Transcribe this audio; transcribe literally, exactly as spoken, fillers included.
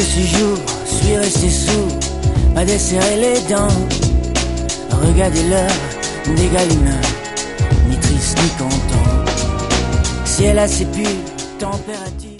que ce jour, je suis resté sourd, pas desserrer les dents. Regardez l'heure, des galines, ni triste ni content. Ciel assez pur, température.